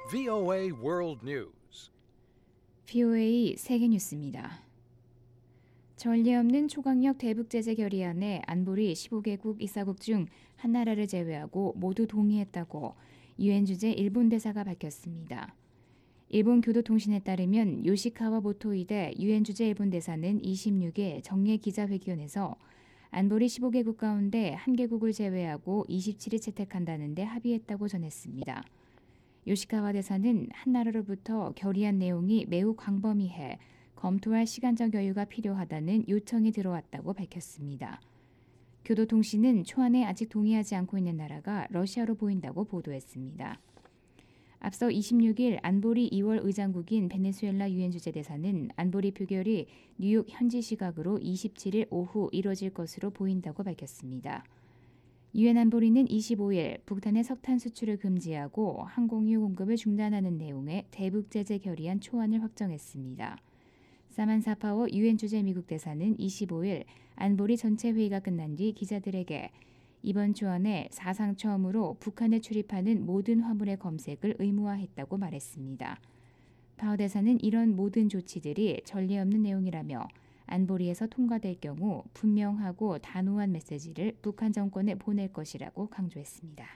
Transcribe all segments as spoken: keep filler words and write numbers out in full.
브이오에이 World News. 브이오에이 세계뉴스입니다. 전례 없는 초강력 대북 제재 결의안에 안보리 십오 개국 이사국 중 한 나라를 제외하고 모두 동의했다고 유엔 주재 일본 대사가 밝혔습니다. 일본 교도통신에 따르면 요시카와 모토이데 유엔 주재 일본 대사는 이십육 일 정례 기자회견에서 안보리 십오 개국 가운데 한 개국을 제외하고 이십칠 일 채택한다는 데 합의했다고 전했습니다. 요시카와 대사는 한 나라로부터 결의안 내용이 매우 광범위해 검토할 시간적 여유가 필요하다는 요청이 들어왔다고 밝혔습니다. 교도통신은 초안에 아직 동의하지 않고 있는 나라가 러시아로 보인다고 보도했습니다. 앞서 이십육 일 안보리 이 월 의장국인 베네수엘라 유엔 주재 대사는 안보리 표결이 뉴욕 현지 시각으로 이십칠 일 오후 이뤄질 것으로 보인다고 밝혔습니다. 유엔 안보리는 이십오 일 북한의 석탄 수출을 금지하고 항공유 공급을 중단하는 내용의 대북 제재 결의안 초안을 확정했습니다. 사만사 파워 유엔 주재 미국 대사는 이십오 일 안보리 전체 회의가 끝난 뒤 기자들에게 이번 초안에 사상 처음으로 북한에 출입하는 모든 화물의 검색을 의무화했다고 말했습니다. 파워 대사는 이런 모든 조치들이 전례 없는 내용이라며 안보리에서 통과될 경우 분명하고 단호한 메시지를 북한 정권에 보낼 것이라고 강조했습니다.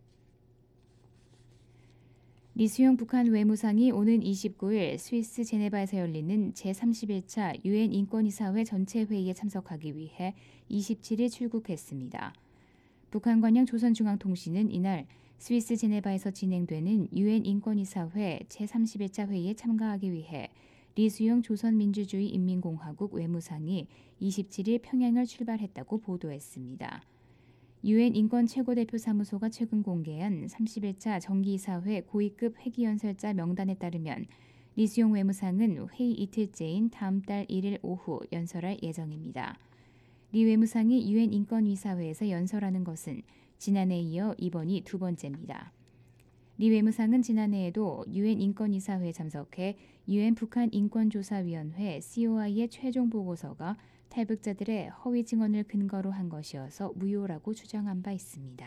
리수용 북한 외무상이 오는 이십구 일 스위스 제네바에서 열리는 제삼십일 차 유엔 인권이사회 전체 회의에 참석하기 위해 이십칠 일 출국했습니다. 북한 관영 조선중앙통신은 이날 스위스 제네바에서 진행되는 유엔 인권이사회 제삼십일 차 회의에 참가하기 위해 리수용 조선민주주의인민공화국 외무상이 이십칠 일 평양을 출발했다고 보도했습니다. 유엔 인권 최고대표 사무소가 최근 공개한 삼십일 차 정기이사회 고위급 회기연설자 명단에 따르면 리수용 외무상은 회의 이틀째인 다음 달 일 일 오후 연설할 예정입니다. 리 외무상이 유엔 인권이사회에서 연설하는 것은 지난해에 이어 이번이 두 번째입니다. 리 외무상은 지난해에도 유엔 인권이사회에 참석해 유엔 북한 인권조사위원회 씨오아이의 최종 보고서가 탈북자들의 허위 증언을 근거로 한 것이어서 무효라고 주장한 바 있습니다.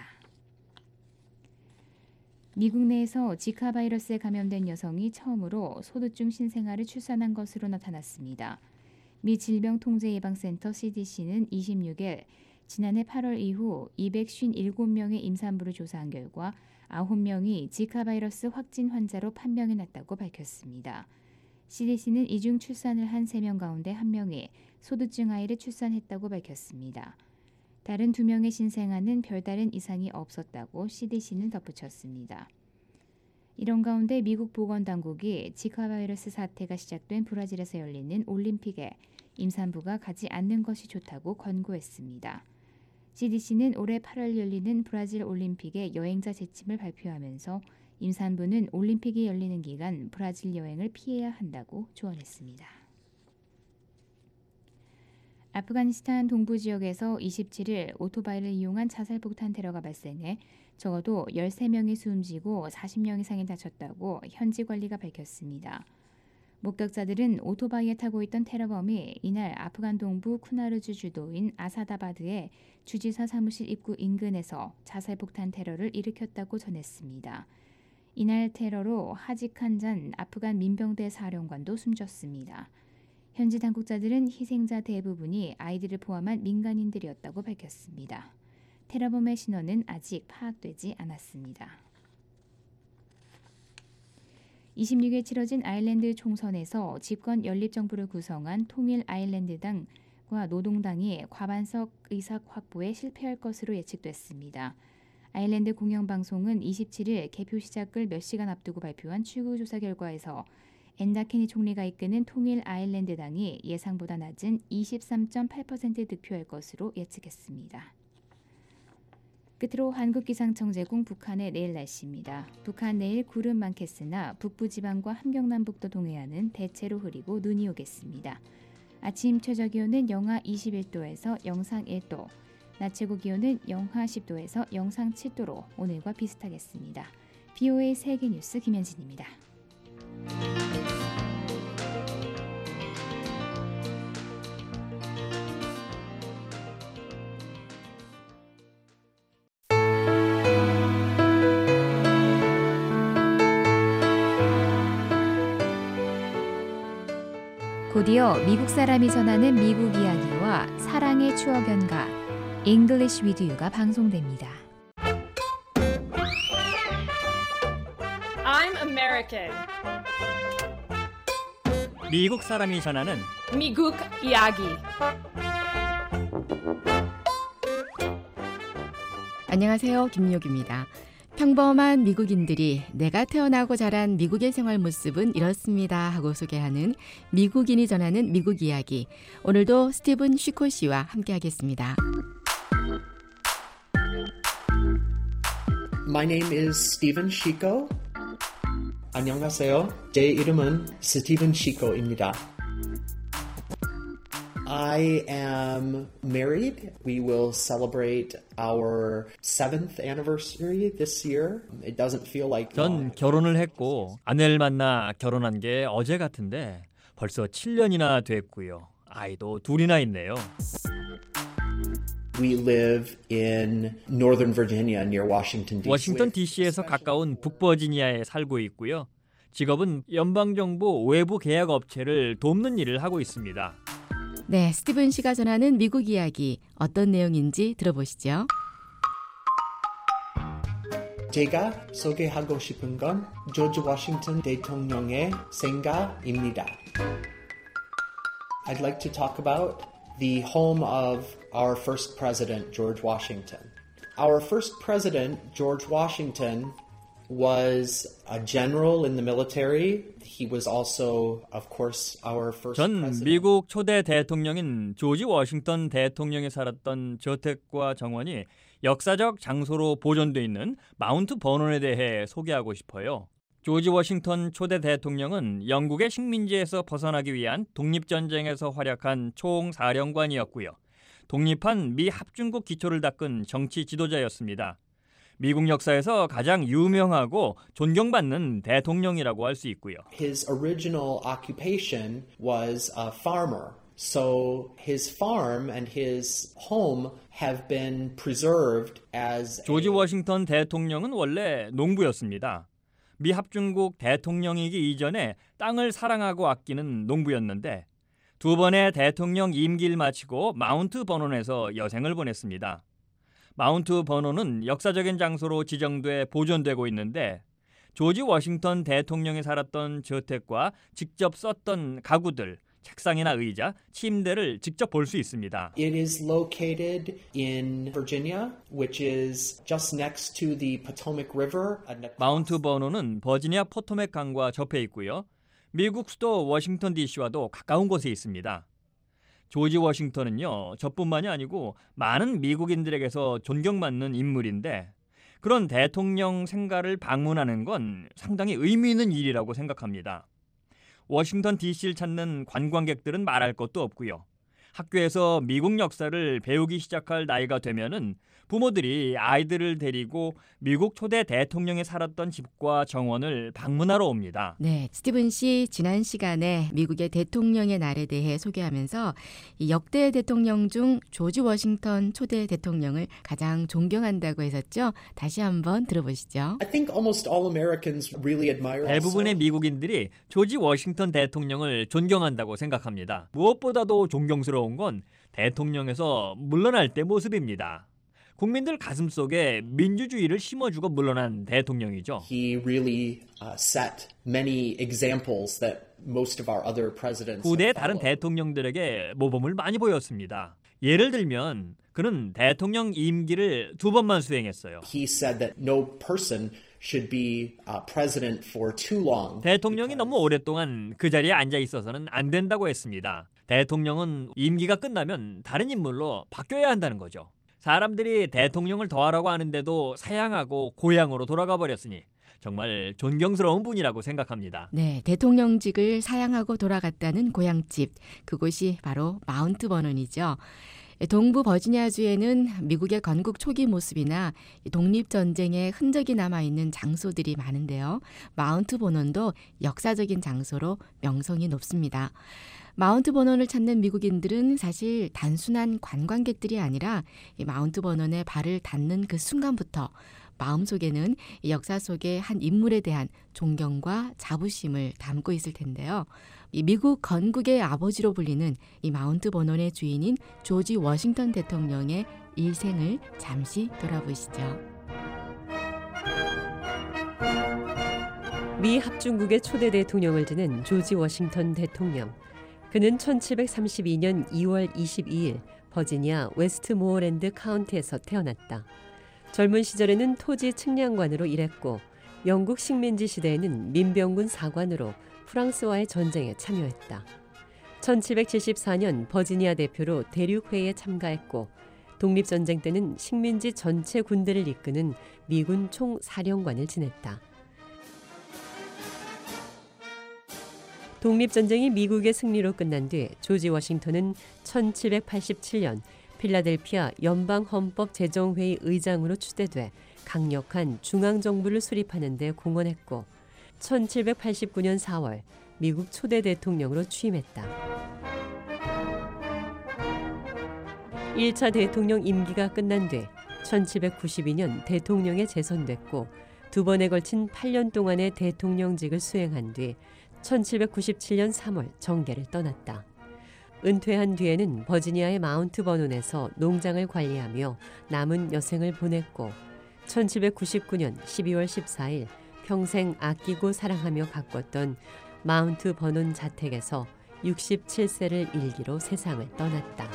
미국 내에서 지카 바이러스에 감염된 여성이 처음으로 소득 중 신생아를 출산한 것으로 나타났습니다. 미 질병통제예방센터 씨디씨는 이십육 일 지난해 팔월 이후 이백오십칠 명의 임산부를 조사한 결과 아홉 명이 지카 바이러스 확진 환자로 판명해놨다고 밝혔습니다. 씨디씨는 이 중 출산을 한 세 명 가운데 한 명이 소두증 아이를 출산했다고 밝혔습니다. 다른 두 명의 신생아는 별다른 이상이 없었다고 씨디씨는 덧붙였습니다. 이런 가운데 미국 보건당국이 지카 바이러스 사태가 시작된 브라질에서 열리는 올림픽에 임산부가 가지 않는 것이 좋다고 권고했습니다. 씨디씨는 올해 팔월 열리는 브라질 올림픽의 여행자 지침을 발표하면서 임산부는 올림픽이 열리는 기간 브라질 여행을 피해야 한다고 조언했습니다. 아프가니스탄 동부 지역에서 이십칠 일 오토바이를 이용한 자살폭탄 테러가 발생해 적어도 열세 명이 숨지고 사십 명 이상이 다쳤다고 현지 관리가 밝혔습니다. 목격자들은 오토바이에 타고 있던 테러범이 이날 아프간 동부 쿠나르주 주도인 아사다바드의 주지사 사무실 입구 인근에서 자살폭탄 테러를 일으켰다고 전했습니다. 이날 테러로 하지칸잔 아프간 민병대 사령관도 숨졌습니다. 현지 당국자들은 희생자 대부분이 아이들을 포함한 민간인들이었다고 밝혔습니다. 테러범의 신원은 아직 파악되지 않았습니다. 이십육 일 치러진 아일랜드 총선에서 집권 연립정부를 구성한 통일 아일랜드당과 노동당이 과반석 의석 확보에 실패할 것으로 예측됐습니다. 아일랜드 공영방송은 이십칠 일 개표 시작을 몇 시간 앞두고 발표한 출구조사 결과에서 앤다 케니 총리가 이끄는 통일 아일랜드당이 예상보다 낮은 이십삼 점 팔 퍼센트 득표할 것으로 예측했습니다. 끝으로 한국기상청제공 북한의 내일 날씨입니다. 북한 내일 구름 많겠으나 북부지방과 함경남북도 동해안은 대체로 흐리고 눈이 오겠습니다. 아침 최저기온은 영하 이십일 도에서 영상 일 도, 낮 최고기온은 영하 십 도에서 영상 칠 도로 오늘과 비슷하겠습니다. 브이오에이 세계뉴스 김현진입니다. 곧이어 미국 사람이 전하는 미국 이야기와 사랑의 추억 연가 English with You가 방송됩니다. I'm American. 미국 사람이 전하는 미국 이야기. 안녕하세요. 김미옥입니다. 평범한 미국인들이 내가 태어나고 자란 미국의 생활 모습은 이렇습니다 하고 소개하는 미국인이 전하는 미국 이야기. 오늘도 스티븐 쉬코 씨와 함께하겠습니다. My name is Steven Chico. 안녕하세요. 제 이름은 스티븐 시코입니다. I am married. We will celebrate our seventh anniversary this year. It doesn't feel like 전 결혼을 했고 아내를 만나 결혼한 게 어제 같은데 벌써 칠 년이나 됐고요. 아이도 둘이나 있네요. We live in Northern Virginia near Washington, D C. 워싱턴 디씨에서 가까운 북버지니아에 살고 있고요. 직업은 연방정부 외부 계약 업체를 돕는 일을 하고 있습니다. 네, 스티븐 씨가 전하는 미국 이야기 어떤 내용인지 들어보시죠. 제가 소개하고 싶은 건 조지 워싱턴 대통령의 생가입니다. I'd like to talk about the home of our first president, George Washington. Our first president, George Washington, was a general in the military. He was also, of course, our first 전 president. 미국 초대 대통령인 조지 워싱턴 대통령이 살았던 저택과 정원이 역사적 장소로 보존돼 있는 마운트 버논에 대해 소개하고 싶어요. 조지 워싱턴 초대 대통령은 영국의 식민지에서 벗어나기 위한 독립전쟁에서 활약한 총사령관이었고요. 독립한 미 합중국 기초를 닦은 정치 지도자였습니다. 미국 역사에서 가장 유명하고 존경받는 대통령이라고 할 수 있고요. His original occupation was a farmer. So his farm and his home have been preserved as a... 조지 워싱턴 대통령은 원래 농부였습니다. 미 합중국 대통령이기 이전에 땅을 사랑하고 아끼는 농부였는데 두 번의 대통령 임기를 마치고 마운트 버논에서 여생을 보냈습니다. 마운트 버논은 역사적인 장소로 지정돼 보존되고 있는데 조지 워싱턴 대통령이 살았던 저택과 직접 썼던 가구들, 책상이나 의자, 침대를 직접 볼 수 있습니다. It is located in Virginia, which is just next to the Potomac River. 마운트 버논은 버지니아 포토맥 강과 접해 있고요. 미국 수도 워싱턴 디씨와도 가까운 곳에 있습니다. 조지 워싱턴은요, 저뿐만이 아니고 많은 미국인들에게서 존경받는 인물인데 그런 대통령 생가를 방문하는 건 상당히 의미 있는 일이라고 생각합니다. 워싱턴 디씨를 찾는 관광객들은 말할 것도 없고요. 학교에서 미국 역사를 배우기 시작할 나이가 되면은 부모들이 아이들을 데리고 미국 초대 대통령이 살았던 집과 정원을 방문하러 옵니다. 네, 스티븐 씨 지난 시간에 미국의 대통령의 날에 대해 소개하면서 이 역대 대통령 중 조지 워싱턴 초대 대통령을 가장 존경한다고 했었죠. 다시 한번 들어보시죠. I think almost all Americans really admire 대부분의 also. 미국인들이 조지 워싱턴 대통령을 존경한다고 생각합니다. 무엇보다도 존경스러운 건 대통령에서 물러날 때 모습입니다. 국민들 가슴속에 민주주의를 심어주고 물러난 대통령이죠. He really uh, set many examples that most of our other presidents 후대 have 다른 followed. 대통령들에게 모범을 많이 보였습니다. 예를 들면 그는 대통령 임기를 두 번만 수행했어요. He said that no person should be uh, president for too long. 대통령이 너무 오랫동안 그 자리에 앉아 있어서는 안 된다고 했습니다. 대통령은 임기가 끝나면 다른 인물로 바뀌어야 한다는 거죠. 사람들이 대통령을 더하라고 하는데도 사양하고 고향으로 돌아가 버렸으니 정말 존경스러운 분이라고 생각합니다. 네, 대통령직을 사양하고 돌아갔다는 고향집, 그곳이 바로 마운트 버논이죠. 동부 버지니아주에는 미국의 건국 초기 모습이나 독립전쟁의 흔적이 남아있는 장소들이 많은데요. 마운트 버논도 역사적인 장소로 명성이 높습니다. 마운트 버논을 찾는 미국인들은 사실 단순한 관광객들이 아니라 이 마운트 버논에 발을 닿는 그 순간부터 마음속에는 이 역사 속의 한 인물에 대한 존경과 자부심을 담고 있을 텐데요. 이 미국 건국의 아버지로 불리는 이 마운트 버논의 주인인 조지 워싱턴 대통령의 일생을 잠시 돌아보시죠. 미 합중국의 초대 대통령을 지낸 조지 워싱턴 대통령. 그는 천칠백삼십이 년 이월 이십이일 버지니아 웨스트모어랜드 카운티에서 태어났다. 젊은 시절에는 토지 측량관으로 일했고 영국 식민지 시대에는 민병군 사관으로 프랑스와의 전쟁에 참여했다. 천칠백칠십사 년 버지니아 대표로 대륙회의에 참가했고 독립전쟁 때는 식민지 전체 군대를 이끄는 미군 총사령관을 지냈다. 독립전쟁이 미국의 승리로 끝난 뒤 조지 워싱턴은 천칠백팔십칠 년 필라델피아 연방헌법제정회의 의장으로 추대돼 강력한 중앙정부를 수립하는 데 공헌했고 천칠백팔십구 년 사월 미국 초대 대통령으로 취임했다. 일 차 대통령 임기가 끝난 뒤 천칠백구십이 년 대통령에 재선됐고 두 번에 걸친 팔 년 동안의 대통령직을 수행한 뒤 천칠백구십칠 년 삼월 정계를 떠났다. 은퇴한 뒤에는 버지니아의 마운트 버논에서 농장을 관리하며 남은 여생을 보냈고 천칠백구십구 년 십이월 십사일 평생 아끼고 사랑하며 가꿨던 마운트 버논 자택에서 육십칠 세를 일기로 세상을 떠났다.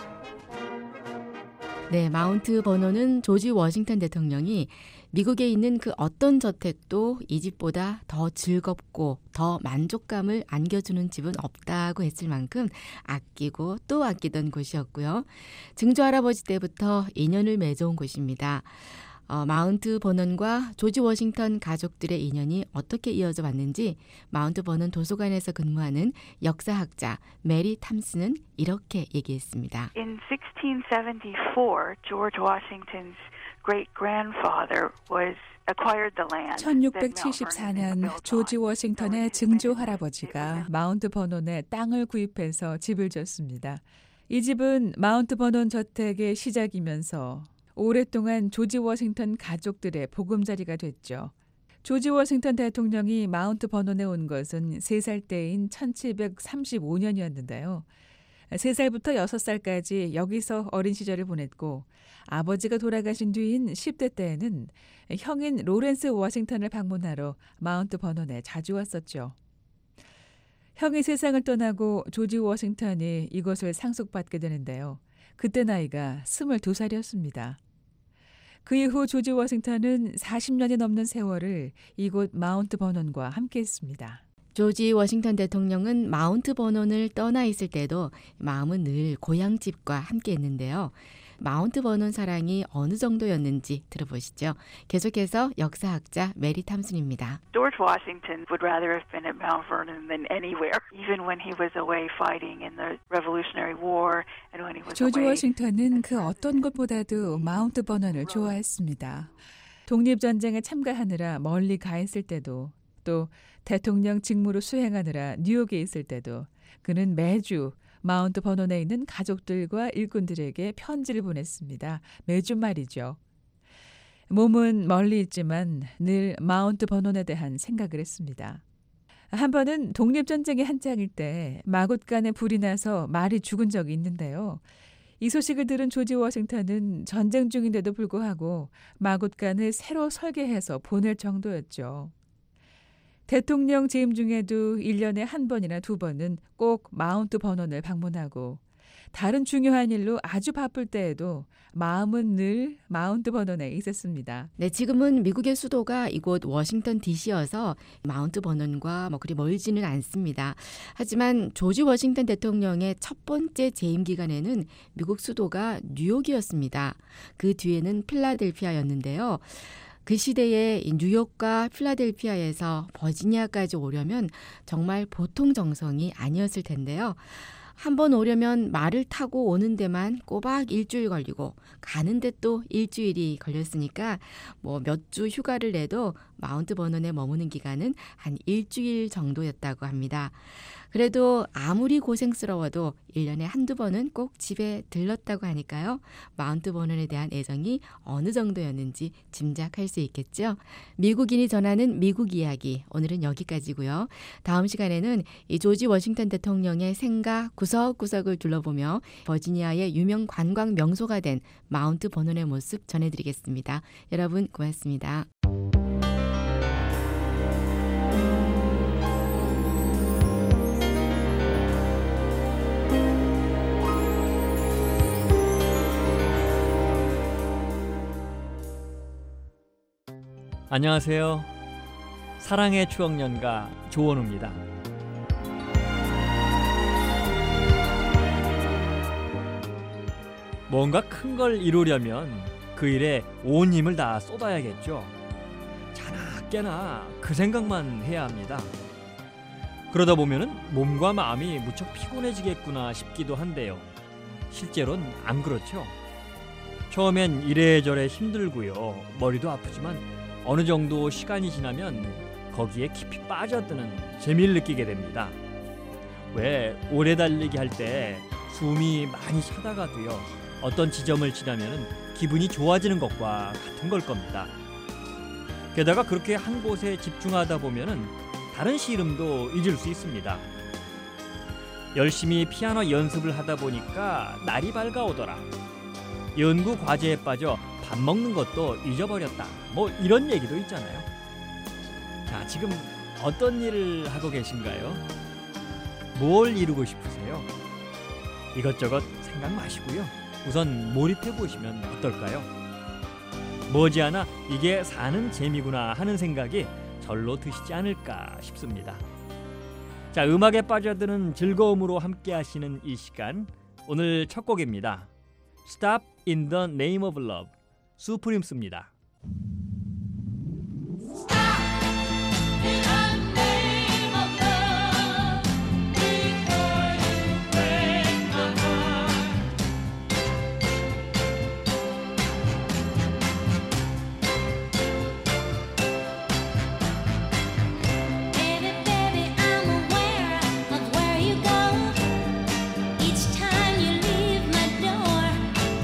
네, 마운트 버논은 조지 워싱턴 대통령이 미국에 있는 그 어떤 저택도 이 집보다 더 즐겁고 더 만족감을 안겨주는 집은 없다고 했을 만큼 아끼고 또 아끼던 곳이었고요. 증조 할아버지 때부터 인연을 맺어온 곳입니다. 어, 마운트 버논과 조지 워싱턴 가족들의 인연이 어떻게 이어져 왔는지 마운트 버논 도서관에서 근무하는 역사학자 메리 탐스는 이렇게 얘기했습니다. In sixteen seventy-four, George Washington's great-grandfather was acquired the land. 천육백칠십사 년 조지 워싱턴의 증조 할아버지가 마운트 버논에 땅을 구입해서 집을 졌습니다. 이 집은 마운트 버논 저택의 시작이면서 오랫동안 조지 워싱턴 가족들의 보금자리가 됐죠. 조지 워싱턴 대통령이 마운트 버논에 온 것은 세 살 때인 천칠백삼십오 년이었는데요. 세 살부터 여섯 살까지 여기서 어린 시절을 보냈고 아버지가 돌아가신 뒤인 십 대 때에는 형인 로렌스 워싱턴을 방문하러 마운트 버논에 자주 왔었죠. 형이 세상을 떠나고 조지 워싱턴이 이곳을 상속받게 되는데요. 그때 나이가 스물두 살이었습니다. 그 이후 조지 워싱턴은 사십 년이 넘는 세월을 이곳 마운트 버논과 함께했습니다. 조지 워싱턴 대통령은 마운트 버논을 떠나 있을 때도 마음은 늘 고향집과 함께했는데요. 마운트 버논 사랑이 어느 정도였는지 들어보시죠. 계속해서 역사학자 메리 탐슨입니다. George Washington would rather have been at Mount Vernon than anywhere, even when he was away fighting in the Revolutionary War and when he was 조지 away. 워싱턴은 그 어떤 것보다도 마운트 버논을 좋아했습니다. 독립전쟁에 참가하느라 멀리 가 있을 때도 또 대통령 직무를 수행하느라 뉴욕에 있을 때도 그는 매주 마운트 버논에 있는 가족들과 일꾼들에게 편지를 보냈습니다. 매주 말이죠. 몸은 멀리 있지만 늘 마운트 버논에 대한 생각을 했습니다. 한 번은 독립전쟁의 한창일 때 마굿간에 불이 나서 말이 죽은 적이 있는데요. 이 소식을 들은 조지 워싱턴은 전쟁 중인데도 불구하고 마굿간을 새로 설계해서 보낼 정도였죠. 대통령 재임 중에도 일 년에 한 번이나 두 번은 꼭 마운트 버논을 방문하고 다른 중요한 일로 아주 바쁠 때에도 마음은 늘 마운트 버논에 있었습니다. 네, 지금은 미국의 수도가 이곳 워싱턴 디씨여서 마운트 버논과 뭐 그리 멀지는 않습니다. 하지만 조지 워싱턴 대통령의 첫 번째 재임 기간에는 미국 수도가 뉴욕이었습니다. 그 뒤에는 필라델피아였는데요. 그 시대에 뉴욕과 필라델피아에서 버지니아까지 오려면 정말 보통 정성이 아니었을 텐데요. 한 번 오려면 말을 타고 오는 데만 꼬박 일주일 걸리고 가는데 또 일주일이 걸렸으니까 뭐 몇 주 휴가를 내도 마운트 버논에 머무는 기간은 한 일주일 정도였다고 합니다. 그래도 아무리 고생스러워도 일 년에 한두 번은 꼭 집에 들렀다고 하니까요. 마운트 버넌에 대한 애정이 어느 정도였는지 짐작할 수 있겠죠. 미국인이 전하는 미국 이야기, 오늘은 여기까지고요. 다음 시간에는 이 조지 워싱턴 대통령의 생가 구석구석을 둘러보며 버지니아의 유명 관광 명소가 된 마운트 버넌의 모습 전해드리겠습니다. 여러분 고맙습니다. 안녕하세요. 사랑의 추억연가 조원우입니다. 뭔가 큰 걸 이루려면 그 일에 온 힘을 다 쏟아야겠죠. 자나 깨나 그 생각만 해야 합니다. 그러다 보면은 몸과 마음이 무척 피곤해지겠구나 싶기도 한데요. 실제로는 안 그렇죠. 처음엔 이래저래 힘들고요. 머리도 아프지만 어느 정도 시간이 지나면 거기에 깊이 빠져드는 재미를 느끼게 됩니다. 왜 오래 달리기 할 때 숨이 많이 차다가도요. 어떤 지점을 지나면 기분이 좋아지는 것과 같은 걸 겁니다. 게다가 그렇게 한 곳에 집중하다 보면 다른 시 이름도 잊을 수 있습니다. 열심히 피아노 연습을 하다 보니까 날이 밝아오더라. 연구 과제에 빠져 밥 먹는 것도 잊어버렸다. 뭐 이런 얘기도 있잖아요. 자, 지금 어떤 일을 하고 계신가요? 뭘 이루고 싶으세요? 이것저것 생각 마시고요. 우선 몰입해 보시면 어떨까요? 머지않아 이게 사는 재미구나 하는 생각이 절로 드시지 않을까 싶습니다. 자, 음악에 빠져드는 즐거움으로 함께 하시는 이 시간, 오늘 첫 곡입니다. Stop in the Name of Love, 수프림스입니다.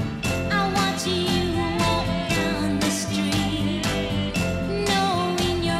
I watch you walk down the street.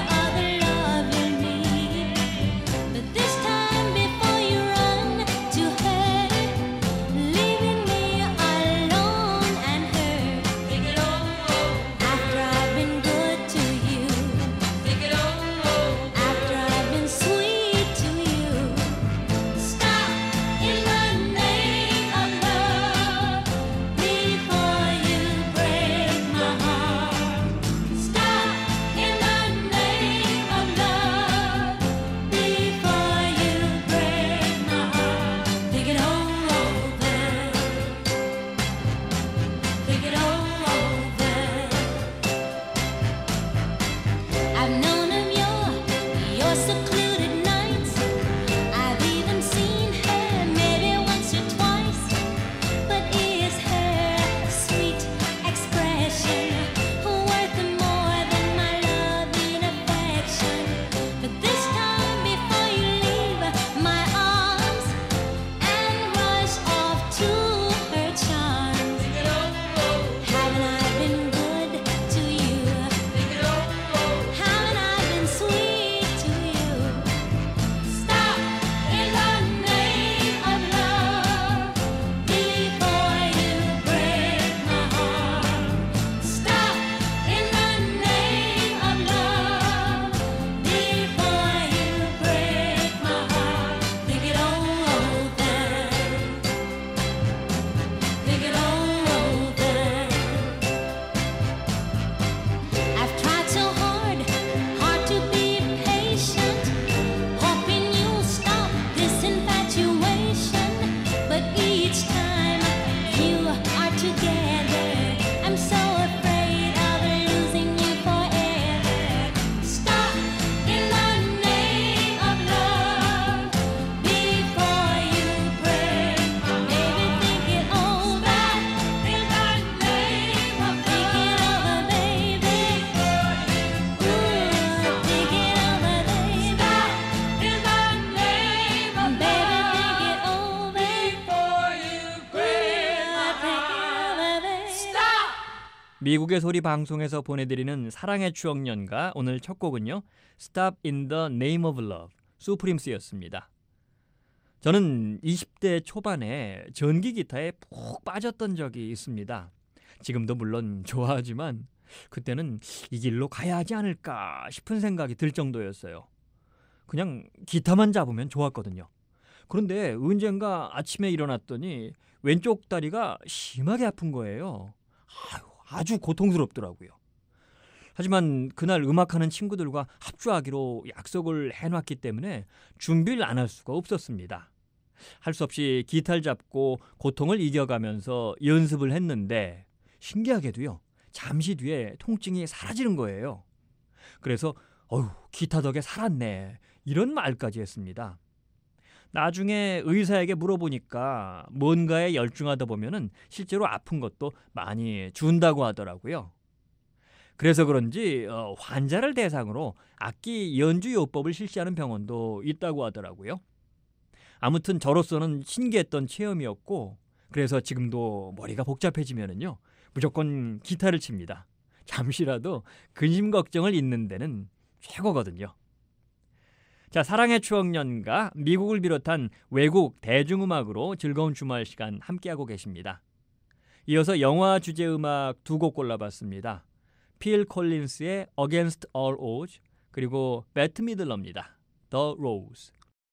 미국의 소리 방송에서 보내드리는 사랑의 추억 연가 오늘 첫 곡은요. Stop in the Name of Love, 수프림스였습니다. 저는 이십 대 초반에 전기 기타에 푹 빠졌던 적이 있습니다. 지금도 물론 좋아하지만 그때는 이 길로 가야 하지 않을까 싶은 생각이 들 정도였어요. 그냥 기타만 잡으면 좋았거든요. 그런데 언젠가 아침에 일어났더니 왼쪽 다리가 심하게 아픈 거예요. 아유, 아주 고통스럽더라고요. 하지만 그날 음악하는 친구들과 합주하기로 약속을 해놨기 때문에 준비를 안 할 수가 없었습니다. 할 수 없이 기타를 잡고 고통을 이겨가면서 연습을 했는데 신기하게도요. 잠시 뒤에 통증이 사라지는 거예요. 그래서 어휴, 기타 덕에 살았네 이런 말까지 했습니다. 나중에 의사에게 물어보니까 뭔가에 열중하다 보면은 실제로 아픈 것도 많이 준다고 하더라고요. 그래서 그런지 어, 환자를 대상으로 악기 연주 요법을 실시하는 병원도 있다고 하더라고요. 아무튼 저로서는 신기했던 체험이었고 그래서 지금도 머리가 복잡해지면은요 무조건 기타를 칩니다. 잠시라도 근심 걱정을 잊는 데는 최고거든요. 자, 사랑의 추억 연가 미국을 비롯한 외국 대중음악으로 즐거운 주말 시간 함께하고 계십니다. 이어서 영화 주제 음악 두 곡 골라봤습니다. 필 콜린스의 Against All Odds 그리고 배트 미들러입니다. The Rose.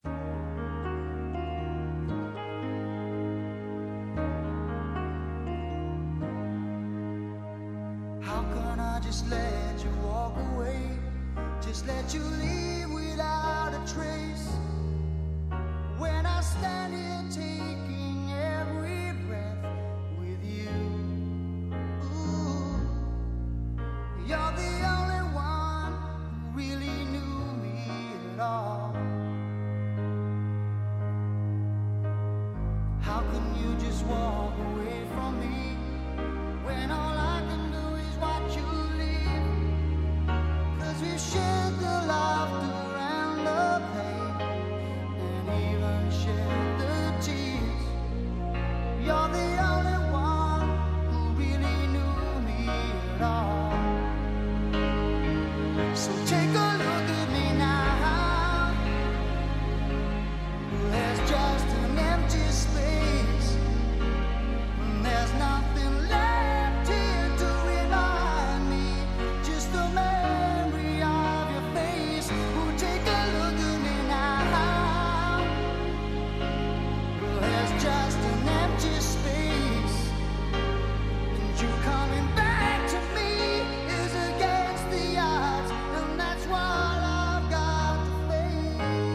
How can I just let you walk away? Just let you leave without a trace. When I stand here taking every breath with you. Ooh, you're the only one who really knew me at all. How can you just walk away from me when all I can do is watch you leave? 'Cause we've shared the laughter and the pain and even shared the tears. You're the only one who really knew me at all. So take a look at me now. There's just an empty space. There's nothing left here to remind me. Just the memory of your face. Oh, take a look at me now. There's just an empty space. And you coming back to me is against the odds. And that's what I've got to face.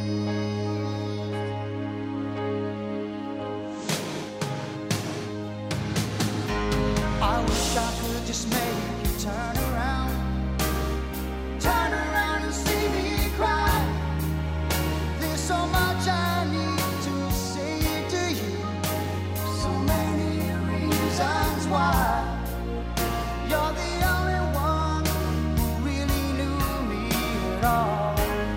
I wish I could just make you turn around. Turn around and see me cry. There's so much I need to say to you. So many reasons why. You're the only one who really knew me at all.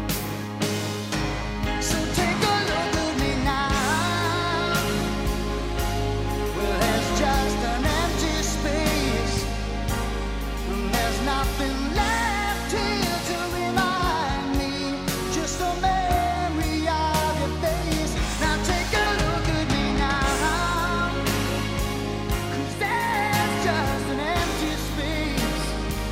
So take a look at me now. Well, there's just an empty space. And there's nothing left here to remind me. Just a memory of your face. Now take a look at me now. 'Cause there's just an empty space.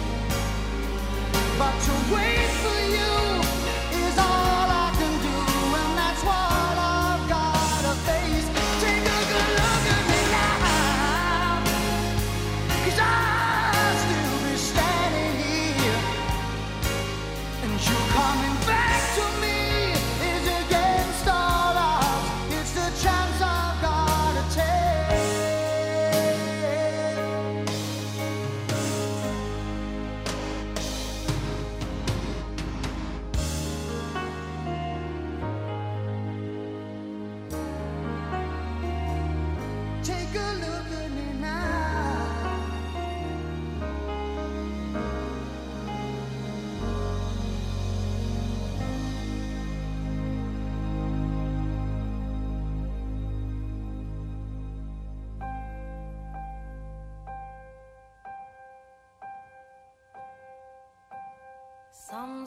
But to wait for you is all I can do. And that's what I've got to face. Take a good look at me now. 'Cause I'll still be standing here. And you coming back to me is against all odds. It's the chance I've got to take.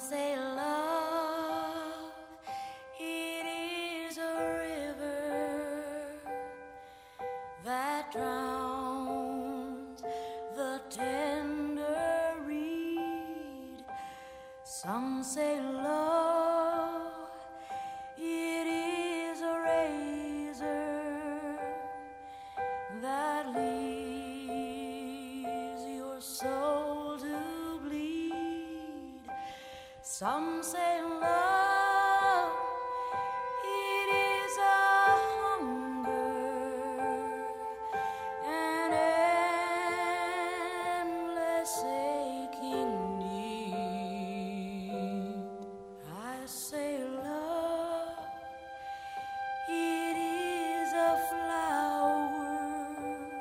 say love, it is a river that drowns the tender reed. Some say love, it is a razor that leaves your soul to bleed. Some say love, it is a hunger, an endless aching need. I say love, it is a flower,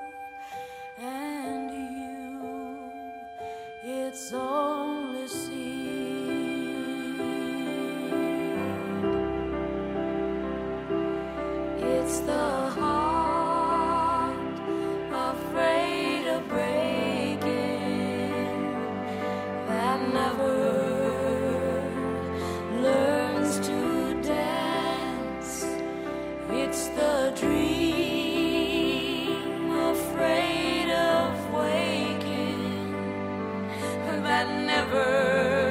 and you, its only seed. It's the heart afraid of breaking that never learns to dance. It's the dream afraid of waking that never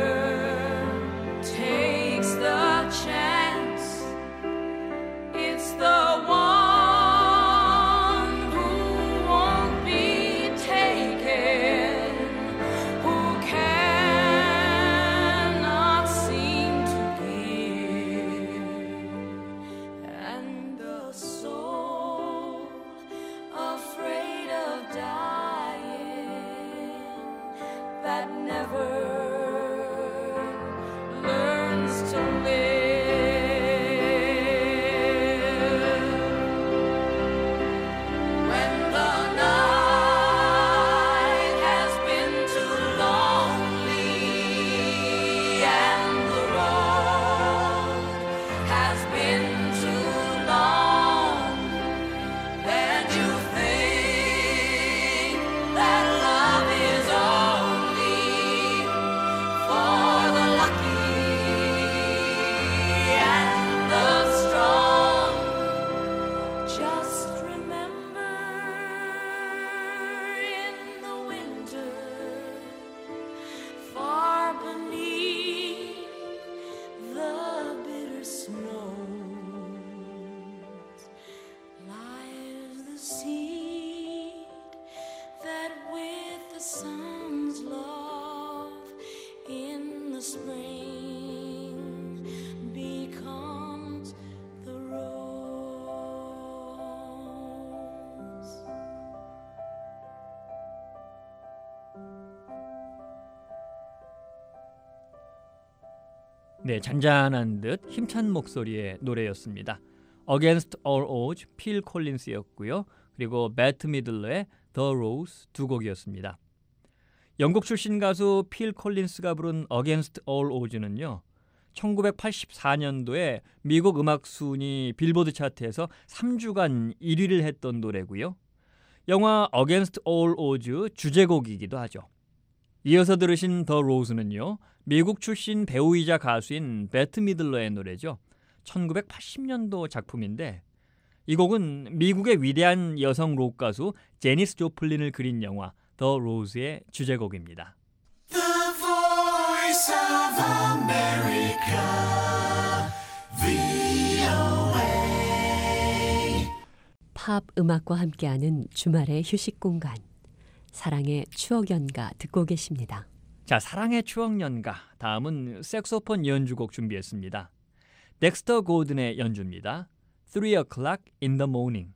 takes the chance. It's the one who won't be taken, who cannot seem to give, and the soul afraid of dying that never learns to live. When the night has been too lonely and the road has been too long, then you think that love is only for the lucky and the strong. Just remember, in the winter, far beneath the bitter snows, lies the seed that with the sun's love in the spring becomes the rose. 네, 잔잔한 듯 힘찬 목소리의 노래였습니다. Against All Odds, 필 콜린스였고요. 그리고 배트 미들러의 The Rose 두 곡이었습니다. 영국 출신 가수 필 콜린스가 부른 Against All Odds는요. 천구백팔십사 년도에 미국 음악 순위 빌보드 차트에서 삼 주간 일 위를 했던 노래고요. 영화 Against All Odds 주제곡이기도 하죠. 이어서 들으신 The Rose는요. 미국 출신 배우이자 가수인 배트 미들러의 노래죠. 천구백팔십 년도 작품인데 이 곡은 미국의 위대한 여성 록 가수 제니스 조플린을 그린 영화 The Rose의 주제곡입니다. The Voice of America, 브이오에이. 팝 음악과 함께하는 주말의 휴식 공간. 사랑의 추억 연가 듣고 계십니다. 자, 사랑의 추억 연가. 다음은 색소폰 연주곡 준비했습니다. 덱스터 고든의 연주입니다. Three o'clock in the morning.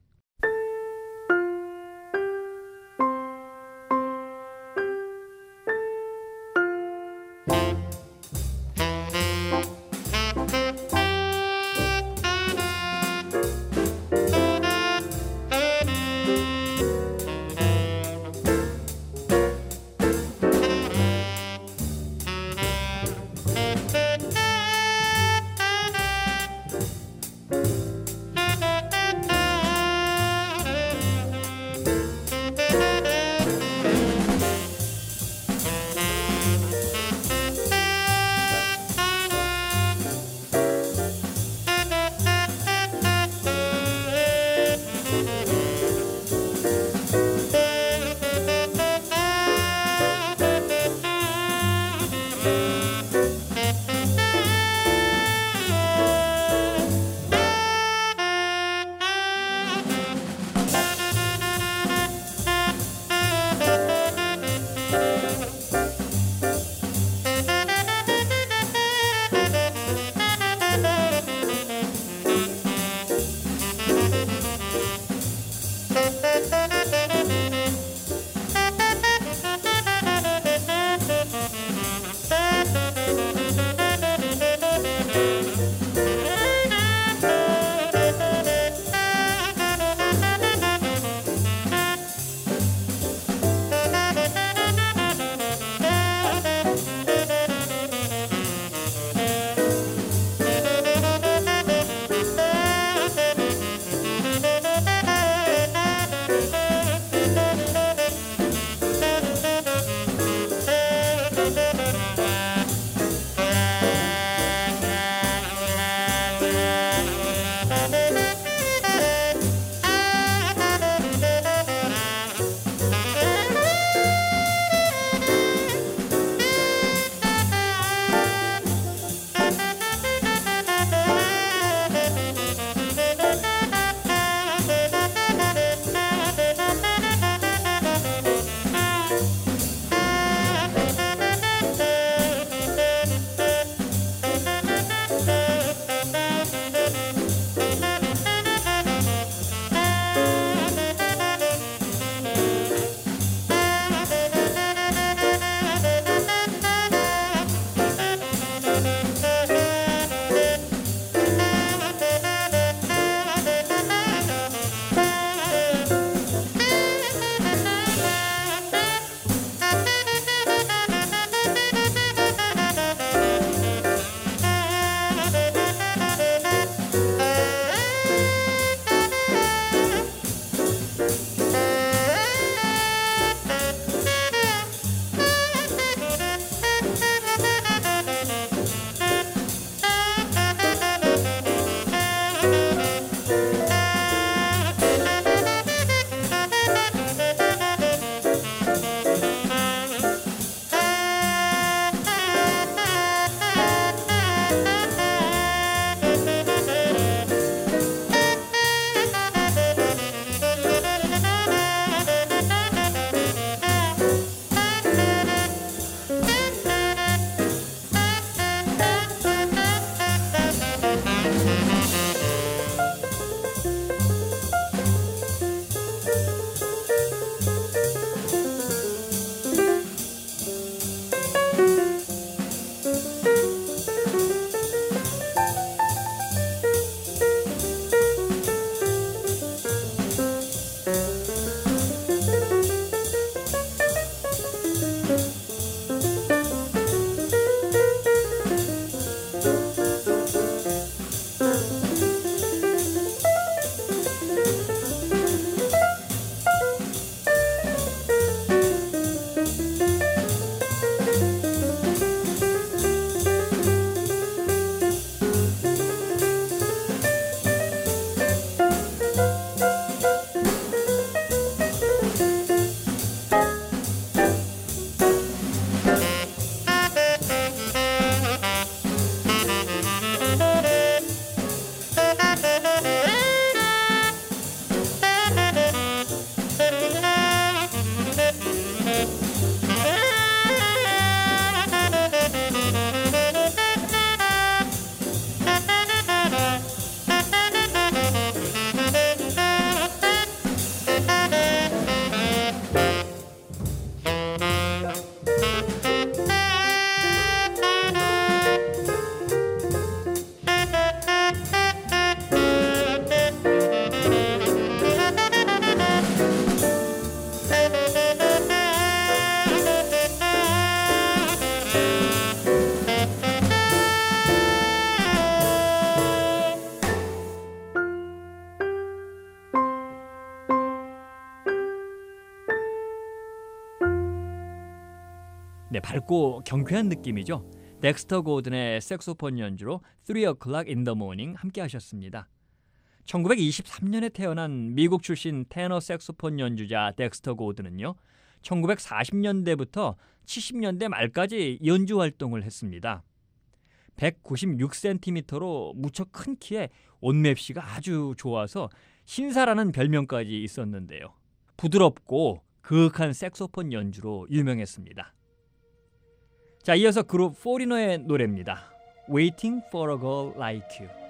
밝고 경쾌한 느낌이죠. 덱스터 고든의 색소폰 연주로 three o'clock in the morning 함께 하셨습니다. 천구백이십삼 년에 태어난 미국 출신 테너 색소폰 연주자 덱스터 고든은요. 천구백사십 년대부터 칠십 년대 말까지 연주 활동을 했습니다. 백구십육 센티미터로 무척 큰 키에 옷맵시가 아주 좋아서 신사라는 별명까지 있었는데요. 부드럽고 그윽한 색소폰 연주로 유명했습니다. 자, 이어서 그룹 포리너의 노래입니다. Waiting for a girl like you.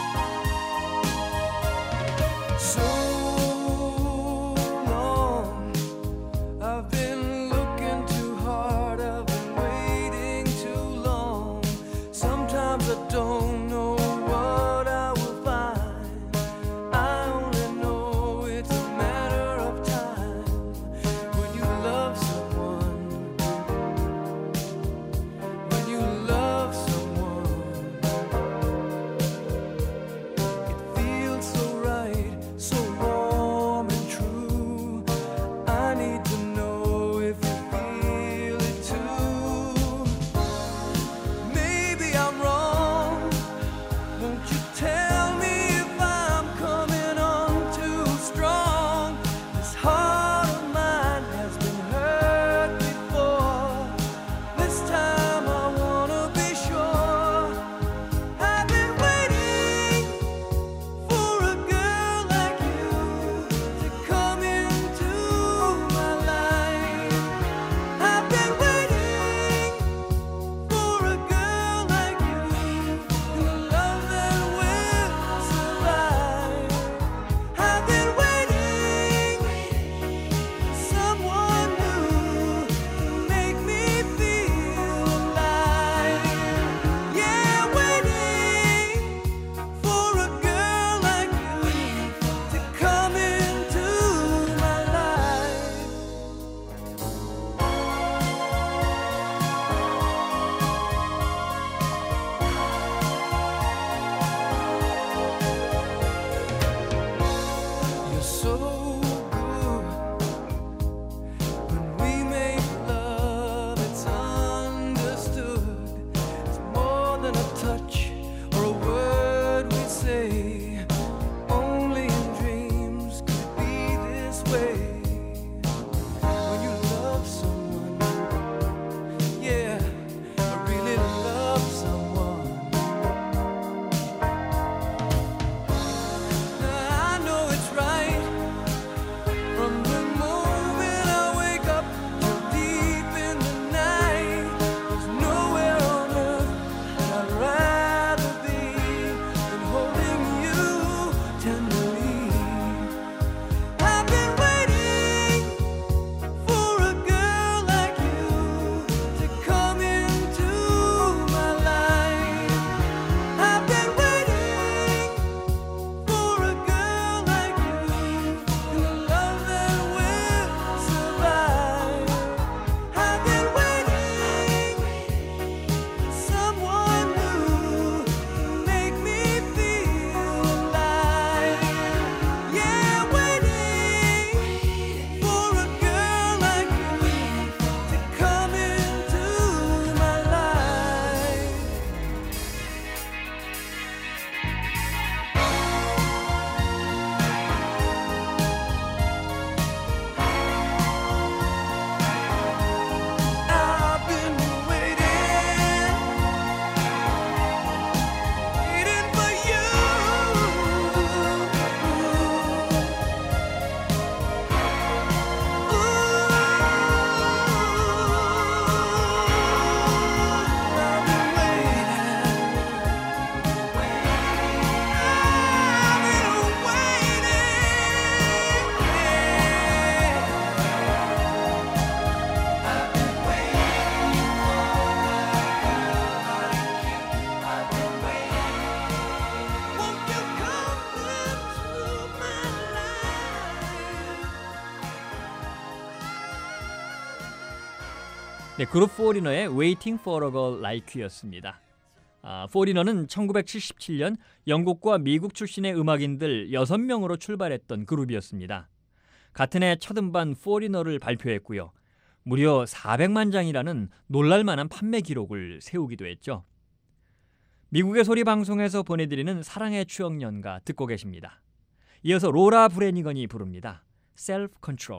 So long 네, 그룹 포리너의 Waiting for a Girl Like You였습니다. 아, 포리너는 천구백칠십칠 년 영국과 미국 출신의 음악인들 여섯 명으로 출발했던 그룹이었습니다. 같은 해 첫 음반 포리너를 발표했고요. 무려 사백만 장이라는 놀랄만한 판매 기록을 세우기도 했죠. 미국의 소리 방송에서 보내드리는 사랑의 추억 연가 듣고 계십니다. 이어서 로라 브래니건이 부릅니다. Self Control.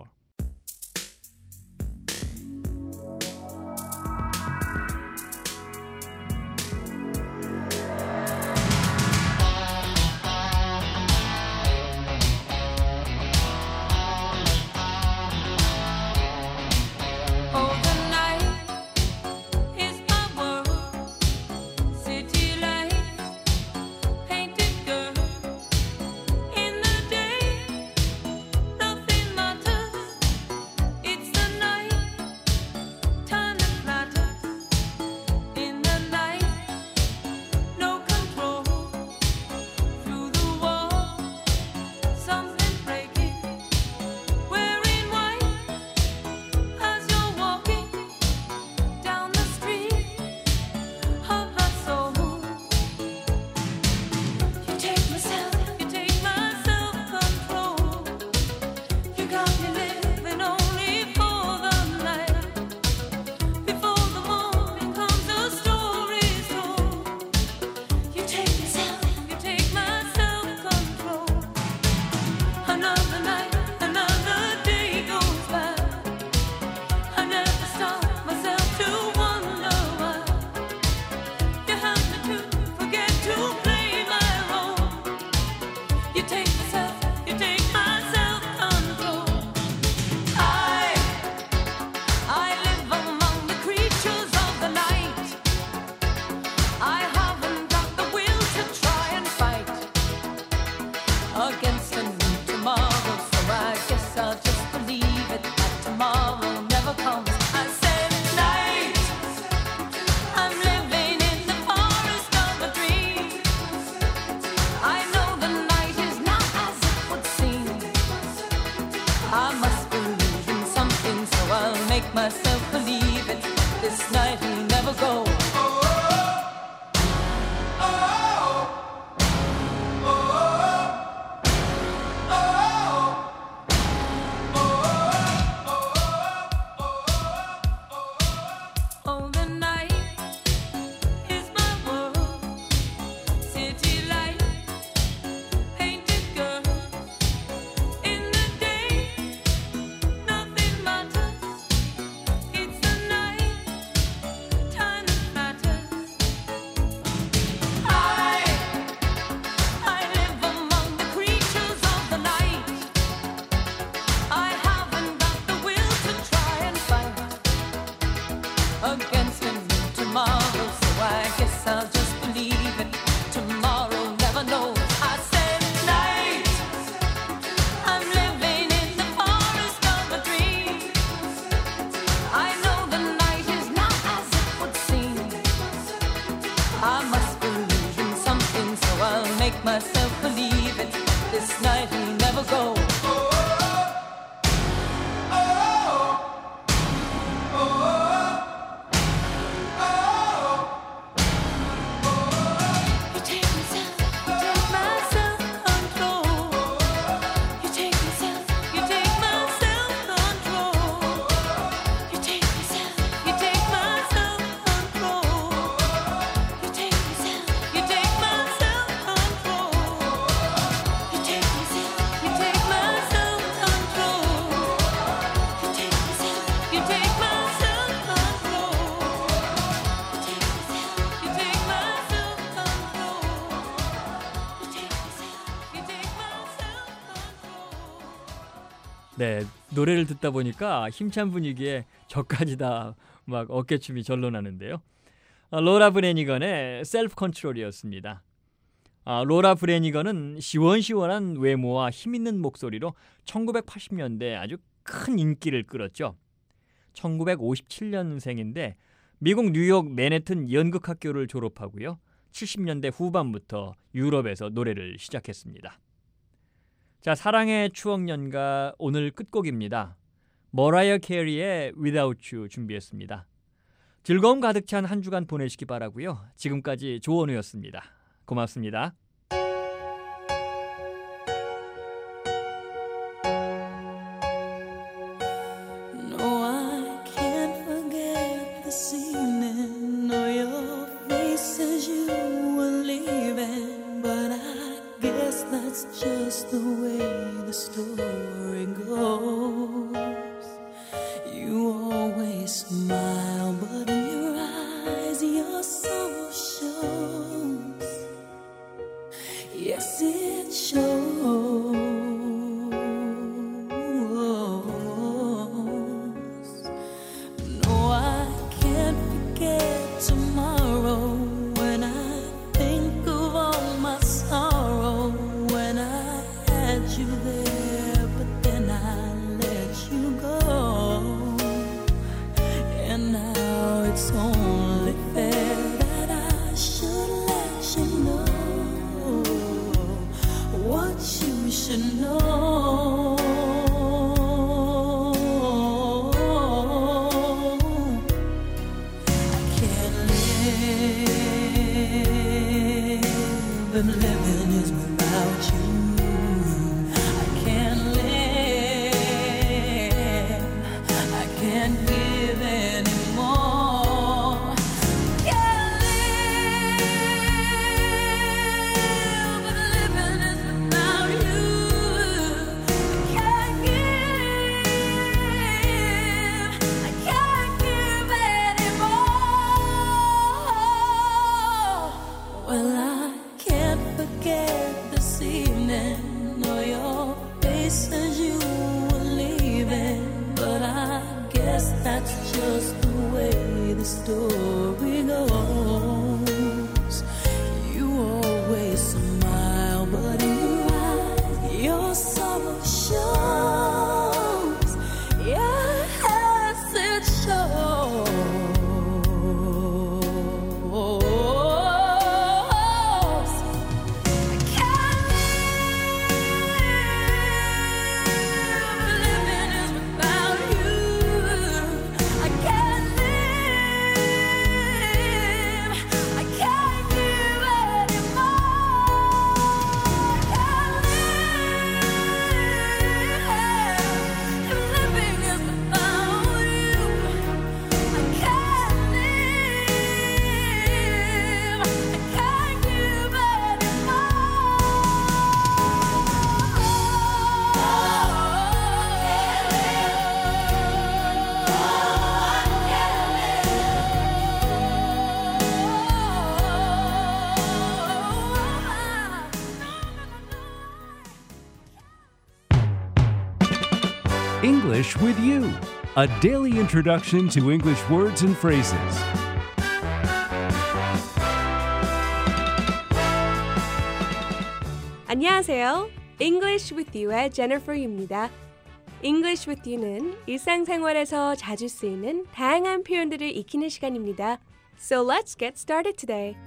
네, 노래를 듣다 보니까 힘찬 분위기에 저까지 다 막 어깨춤이 절로 나는데요. 아, 로라 브래니건의 셀프 컨트롤이었습니다. 아, 로라 브래니건은 시원시원한 외모와 힘있는 목소리로 천구백팔십 년대 아주 큰 인기를 끌었죠. 천구백오십칠 년생인데 미국 뉴욕 맨해튼 연극학교를 졸업하고요. 칠십 년대 후반부터 유럽에서 노래를 시작했습니다. 자, 사랑의 추억 연가 오늘 끝곡입니다. 머라이어 캐리의 Without You 준비했습니다. 즐거움 가득 찬 한 주간 보내시기 바라고요. 지금까지 조원우였습니다. 고맙습니다. No, I can't forget this evening or your face as you were leaving, but I guess that's just the way the story goes. You always smile, but in your eyes your soul shows. Yes, it shows. No, I can't forget tomorrow when I think of all my sorrow. When I had you there, but then I let you go. And now it's only fair that I should let you know what you should know. I can't live, and living is without you. I can't live, I can't give anymore. Can't live, but living is without you. I can't give, I can't give anymore. Well, I can't forget this evening or your face as you were leaving, but I guess that's just the way the story goes. You always smile, but in your eyes your sorrow shows. Yes, it shows. I can't live, living is without you. I can't live, I can't give anymore. I can't live, living is without you. I can't live, I can't give English with You, a daily introduction to English words and phrases. 안녕하세요. English with You의 제니퍼입니다. English with You는 일상생활에서 자주 쓰이는 다양한 표현들을 익히는 시간입니다. So let's get started today.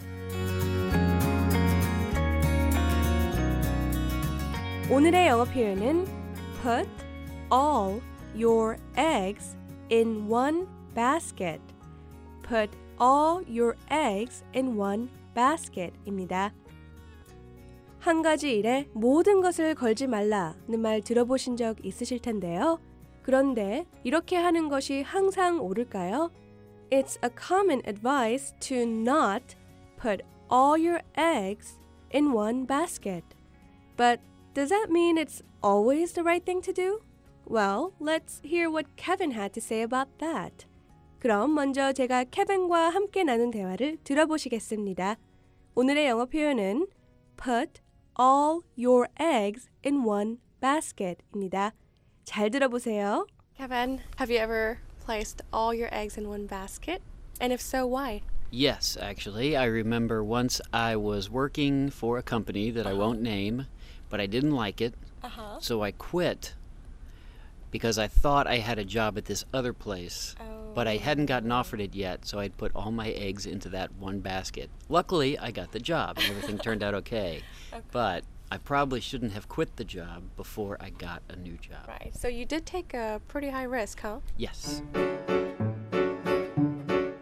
오늘의 영어 표현은 put all your eggs in one basket. Put all your eggs in one basket입니다. 한 가지 일에 모든 것을 걸지 말라는 말 들어보신 적 있으실 텐데요. 그런데 이렇게 하는 것이 항상 옳을까요? It's a common advice to not put all your eggs in one basket. But does that mean it's always the right thing to do? Well, let's hear what Kevin had to say about that. 그럼 먼저 제가 케빈과 함께 나눈 대화를 들어보시겠습니다. 오늘의 영어 표현은 put all your eggs in one basket입니다. 잘 들어보세요. Kevin, have you ever placed all your eggs in one basket? And if so, why? Yes, actually. I remember once I was working for a company that I won't name, but I didn't like it, Uh-huh. so I quit because I thought I had a job at this other place, Oh. but I hadn't gotten offered it yet, so I'd put all my eggs into that one basket. Luckily, I got the job and everything turned out okay, Okay. but I probably shouldn't have quit the job before I got a new job. Right. So you did take a pretty high risk, huh? Yes.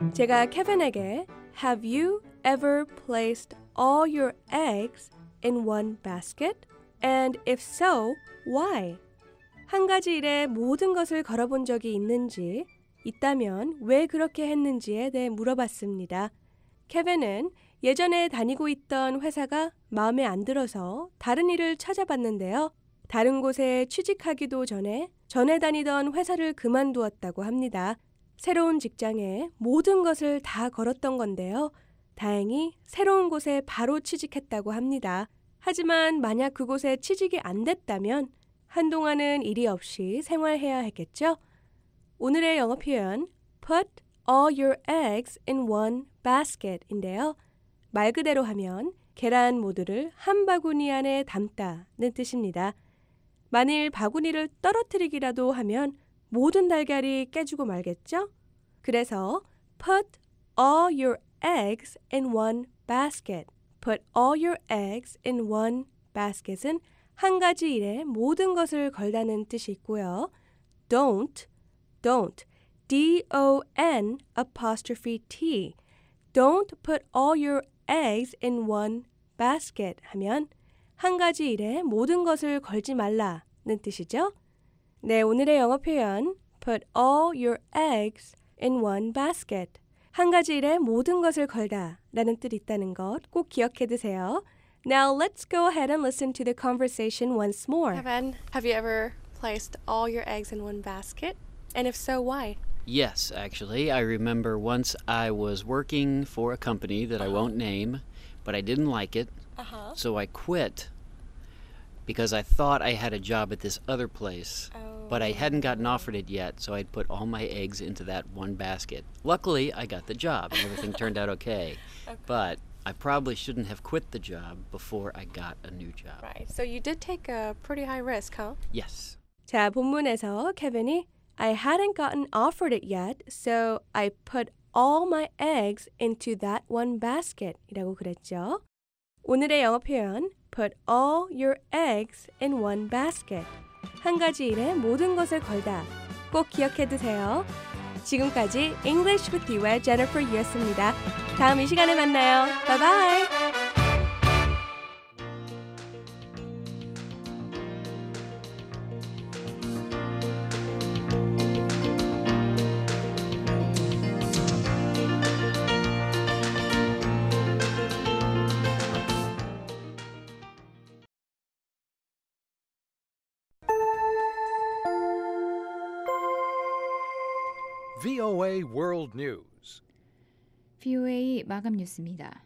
제가 케빈에게 Have you ever placed all your eggs in one basket? And if so, why? 한 가지 일에 모든 것을 걸어본 적이 있는지, 있다면 왜 그렇게 했는지에 대해 물어봤습니다. 케빈은 예전에 다니고 있던 회사가 마음에 안 들어서 다른 일을 찾아봤는데요. 다른 곳에 취직하기도 전에 전에 다니던 회사를 그만두었다고 합니다. 새로운 직장에 모든 것을 다 걸었던 건데요. 다행히 새로운 곳에 바로 취직했다고 합니다. 하지만 만약 그곳에 취직이 안 됐다면 한동안은 일이 없이 생활해야 했겠죠? 오늘의 영어 표현 Put all your eggs in one basket인데요. 말 그대로 하면 계란 모두를 한 바구니 안에 담다는 뜻입니다. 만일 바구니를 떨어뜨리기라도 하면 모든 달걀이 깨지고 말겠죠? 그래서 Put all your eggs in one basket. Put all your eggs in one basket은 한 가지 일에 모든 것을 걸다는 뜻이 있고요. Don't, don't, D-O-N apostrophe T. Don't put all your eggs in one basket 하면 한 가지 일에 모든 것을 걸지 말라는 뜻이죠. 네, 오늘의 영어 표현 Put all your eggs in one basket. 한 가지 일에 모든 것을 걸다 라는 뜻이 있다는 것 꼭 기억해 두세요. Now let's go ahead and listen to the conversation once more. Kevin, have you ever placed all your eggs in one basket? And if so, why? Yes, actually. I remember once I was working for a company that I won't name, but I didn't like it, Uh-huh. so I quit because I thought I had a job at this other place, but I hadn't gotten offered it yet, so I'd put all my eggs into that one basket. Luckily, I got the job and everything turned out okay, Okay. but I probably shouldn't have quit the job before I got a new job. Right. So you did take a pretty high risk, huh? Yes. 자, 본문에서 케빈이 I hadn't gotten offered it yet, so I put all my eggs into that one basket 이라고 그랬죠. 오늘의 영어 표현 Put all your eggs in one basket. 한 가지 일에 모든 것을 걸다. 꼭 기억해 두세요. 지금까지 English with You의 Jennifer Yu였습니다. 다음 이 시간에 만나요. Bye bye. 브이오에이 World News. 브이오에이 마감 뉴스입니다.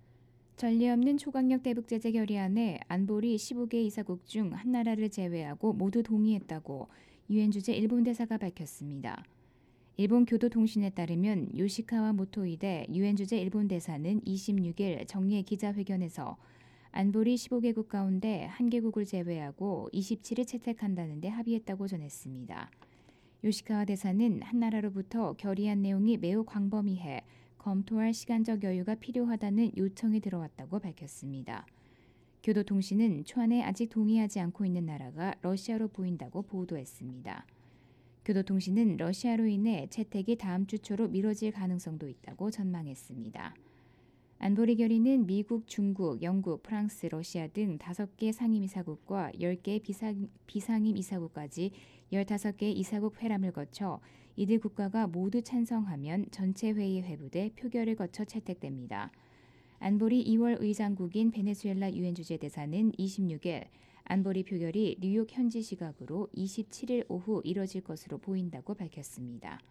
전례 없는 초강력 대북 제재 결의안에 안보리 십오 개 이사국 중 한 나라를 제외하고 모두 동의했다고 유엔 주재 일본 대사가 밝혔습니다. 일본 교도통신에 따르면 요시카와 모토이데 유엔 주재 일본 대사는 이십육 일 정례 기자회견에서 안보리 십오 개국 가운데 한 개국을 제외하고 이십칠 일 채택한다는 데 합의했다고 전했습니다. 요시카와 대사는 한 나라로부터 결의안 내용이 매우 광범위해 검토할 시간적 여유가 필요하다는 요청이 들어왔다고 밝혔습니다. 교도통신은 초안에 아직 동의하지 않고 있는 나라가 러시아로 보인다고 보도했습니다. 교도통신은 러시아로 인해 채택이 다음 주 초로 미뤄질 가능성도 있다고 전망했습니다. 안보리 결의는 미국, 중국, 영국, 프랑스, 러시아 등 다섯 개 상임이사국과 열 개 비상, 비상임이사국까지 열다섯 개 이사국 회람을 거쳐 이들 국가가 모두 찬성하면 전체 회의 회부돼 표결을 거쳐 채택됩니다. 안보리 이 월 의장국인 베네수엘라 유엔 주재 대사는 이십육 일 안보리 표결이 뉴욕 현지 시각으로 이십칠 일 오후 이뤄질 것으로 보인다고 밝혔습니다.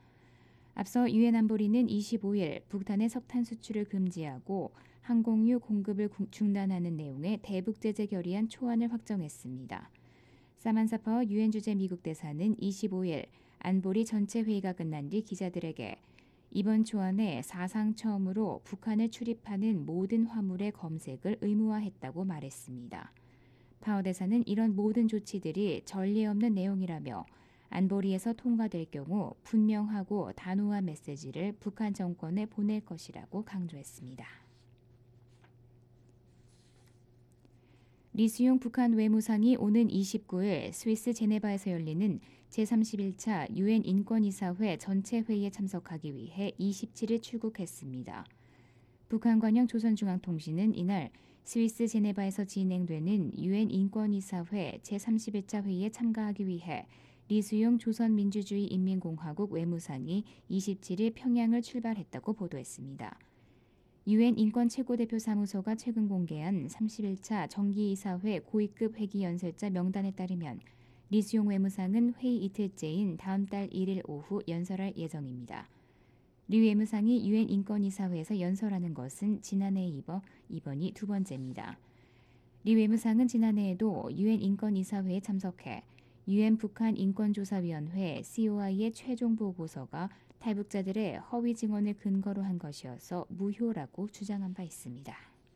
앞서 유엔 안보리는 이십오 일 북한의 석탄 수출을 금지하고 항공유 공급을 중단하는 내용의 대북 제재 결의안 초안을 확정했습니다. 사만사파워 유엔 주재 미국 대사는 이십오 일 안보리 전체 회의가 끝난 뒤 기자들에게 이번 초안에 사상 처음으로 북한을 출입하는 모든 화물의 검색을 의무화했다고 말했습니다. 파워 대사는 이런 모든 조치들이 전례 없는 내용이라며 안보리에서 통과될 경우 분명하고 단호한 메시지를 북한 정권에 보낼 것이라고 강조했습니다. 리수용 북한 외무상이 오는 이십구일 스위스 제네바에서 열리는 제삼십일 차 유엔 인권이사회 전체 회의에 참석하기 위해 이십칠일 출국했습니다. 북한 관영 조선중앙통신은 이날 스위스 제네바에서 진행되는 유엔 인권이사회 제삼십일 차 회의에 참가하기 위해 리수용 조선민주주의인민공화국 외무상이 이십칠일 평양을 출발했다고 보도했습니다. 유엔 인권 최고대표 사무소가 최근 공개한 삼십일 차 정기이사회 고위급 회기 연설자 명단에 따르면 리수용 외무상은 회의 이틀째인 다음 달 일일 오후 연설할 예정입니다. 리 외무상이 유엔 인권이사회에서 연설하는 것은 지난해에 이어 이번이 두 번째입니다. 리 외무상은 지난해에도 유엔 인권이사회에 참석해 유엔 북한 인권조사위원회 씨오아이의 최종 보고서가 탈북자들의 허위 증언을 근거로 한 것이어서 무효라고 주장한 바 있습니다.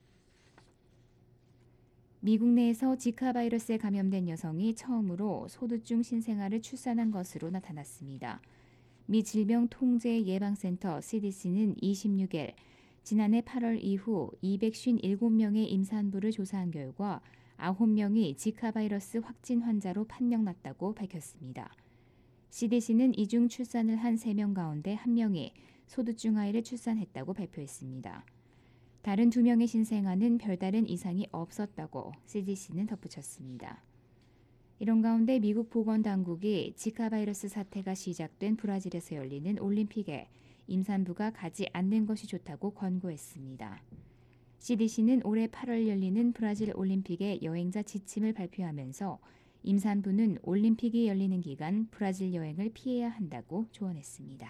미국 내에서 지카 바이러스에 감염된 여성이 처음으로 소두중 신생아를 출산한 것으로 나타났습니다. 미 질병통제예방센터 씨디씨는 이십육일 지난해 팔월 이후 이백오십칠 명의 임산부를 조사한 결과 아홉 명이 지카 바이러스 확진 환자로 판명났다고 밝혔습니다. 씨디씨는 이 중 출산을 한 세 명 가운데 한 명이 소두중 아이를 출산했다고 발표했습니다. 다른 두 명의 신생아는 별다른 이상이 없었다고 씨디씨는 덧붙였습니다. 이런 가운데 미국 보건당국이 지카 바이러스 사태가 시작된 브라질에서 열리는 올림픽에 임산부가 가지 않는 것이 좋다고 권고했습니다. 씨디씨는 올해 팔월 열리는 브라질 올림픽의 여행자 지침을 발표하면서 임산부는 올림픽이 열리는 기간 브라질 여행을 피해야 한다고 조언했습니다.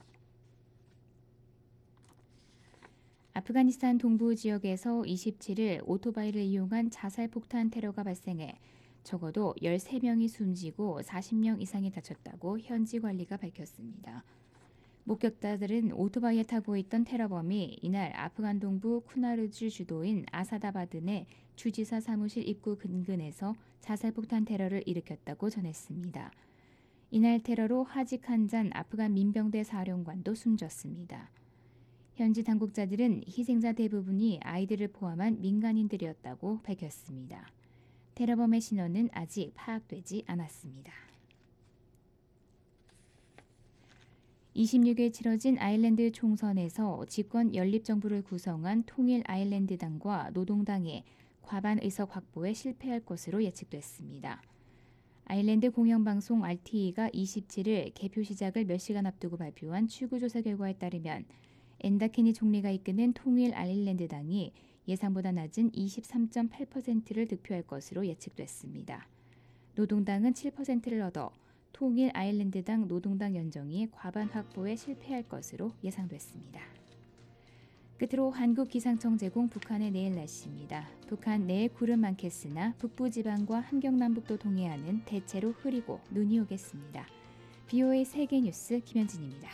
아프가니스탄 동부 지역에서 이십칠일 오토바이를 이용한 자살폭탄 테러가 발생해 적어도 열세 명이 숨지고 사십 명 이상이 다쳤다고 현지 관리가 밝혔습니다. 목격자들은 오토바이에 타고 있던 테러범이 이날 아프간 동부 쿠나르주 주도인 아사다바드 내 주지사 사무실 입구 근근에서 자살폭탄 테러를 일으켰다고 전했습니다. 이날 테러로 하직 한잔 아프간 민병대 사령관도 숨졌습니다. 현지 당국자들은 희생자 대부분이 아이들을 포함한 민간인들이었다고 밝혔습니다. 테러범의 신원은 아직 파악되지 않았습니다. 이십육일 치러진 아일랜드 총선에서 집권 연립정부를 구성한 통일 아일랜드당과 노동당이 과반 의석 확보에 실패할 것으로 예측됐습니다. 아일랜드 공영방송 알티이가 이십칠일 개표 시작을 몇 시간 앞두고 발표한 출구조사 결과에 따르면 엔다케니 총리가 이끄는 통일 아일랜드당이 예상보다 낮은 이십삼 점 팔 퍼센트를 득표할 것으로 예측됐습니다. 노동당은 칠 퍼센트를 얻어 통일 아일랜드당 노동당 연정이 과반 확보에 실패할 것으로 예상됐습니다. 끝으로 한국기상청 제공 북한의 내일 날씨입니다. 북한 내일 구름 많겠으나 북부지방과 함경남북도 동해안은 대체로 흐리고 눈이 오겠습니다. 비오에이 세계뉴스 김현진입니다.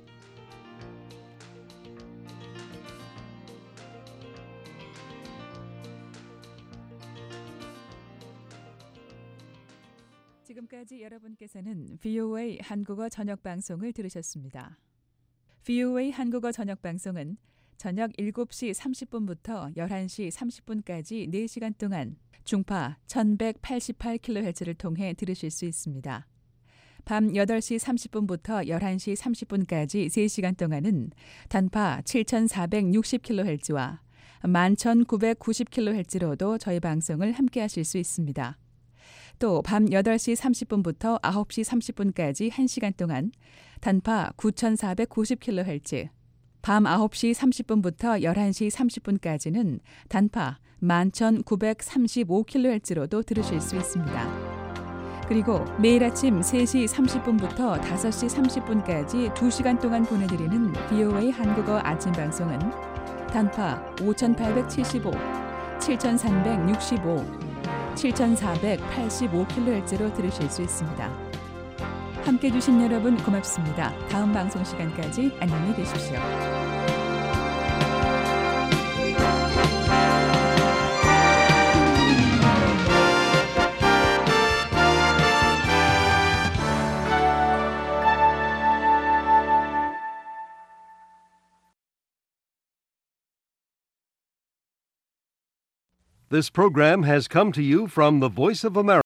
지금까지 여러분께서는 브이오에이 한국어 저녁 방송을 들으셨습니다. 브이오에이 한국어 저녁 방송은 저녁 일곱 시 삼십 분부터 열한 시 삼십 분까지 네 시간 동안 중파 천백팔십팔 킬로헤르츠를 통해 들으실 수 있습니다. 밤 여덟 시 삼십 분부터 열한 시 삼십 분까지 세 시간 동안은 단파 칠천사백육십 킬로헤르츠와 만 천구백구십 킬로헤르츠로도 저희 방송을 함께 하실 수 있습니다. 또 밤 여덟 시 삼십 분부터 아홉 시 삼십 분까지 한 시간 동안 단파 구천사백구십 킬로헤르츠, 밤 아홉 시 삼십 분부터 열한 시 삼십 분까지는 단파 만 천구백삼십오 킬로헤르츠로도 들으실 수 있습니다. 그리고 매일 아침 세 시 삼십 분부터 다섯 시 삼십 분까지 두 시간 동안 보내드리는 브이오에이 한국어 아침 방송은 단파 오천팔백칠십오, 칠천삼백육십오, 칠천사백팔십오 킬로헤르츠로 들으실 수 있습니다. 함께해 주신 여러분 고맙습니다. 다음 방송 시간까지 안녕히 계십시오. This program has come to you from the Voice of America.